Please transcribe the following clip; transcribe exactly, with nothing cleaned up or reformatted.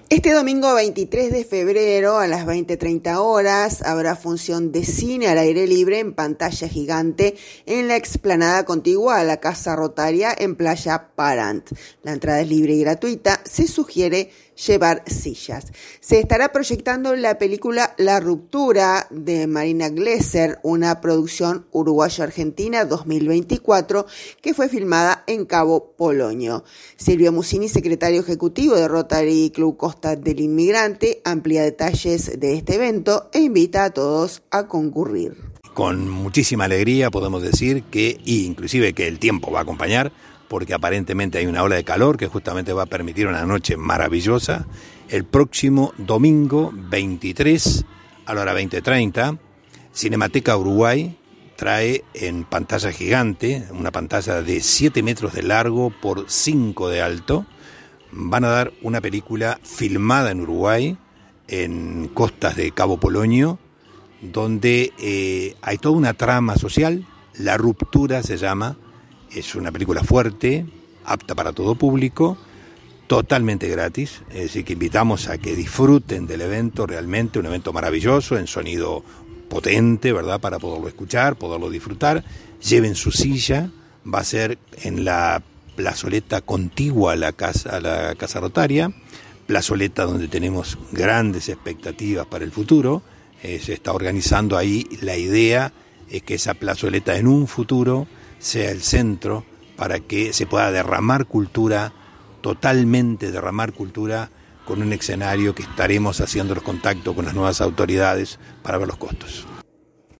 Este domingo veintitrés de febrero a las veinte treinta horas habrá función de cine al aire libre en pantalla gigante en la explanada contigua a la Casa Rotaria en Playa Parant. La entrada es libre y gratuita. Se sugiere llevar sillas. Se estará proyectando la película La Ruptura de Marina Glesser, una producción uruguayo-argentina dos mil veinticuatro que fue filmada en Cabo Polonio. Silvio Musini, secretario ejecutivo de Rotary Club Costa del Inmigrante, amplía detalles de este evento e invita a todos a concurrir. Con muchísima alegría podemos decir que, y inclusive que el tiempo va a acompañar, porque aparentemente hay una ola de calor que justamente va a permitir una noche maravillosa. El próximo domingo veintitrés a la hora veinte treinta, Cinemateca Uruguay trae en pantalla gigante, una pantalla de siete metros de largo por cinco de alto, van a dar una película filmada en Uruguay, en costas de Cabo Polonio, donde eh, hay toda una trama social. La Ruptura se llama. Es una película fuerte, apta para todo público, totalmente gratis, es decir, que invitamos a que disfruten del evento, realmente un evento maravilloso, en sonido potente, ¿verdad?, para poderlo escuchar, poderlo disfrutar. Lleven su silla, va a ser en la plazoleta contigua a la casa, a la Casa Rotaria, plazoleta donde tenemos grandes expectativas para el futuro. Eh, se está organizando ahí, la idea es que esa plazoleta en un futuro sea el centro para que se pueda derramar cultura, totalmente derramar cultura, con un escenario que estaremos haciendo los contactos con las nuevas autoridades para ver los costos.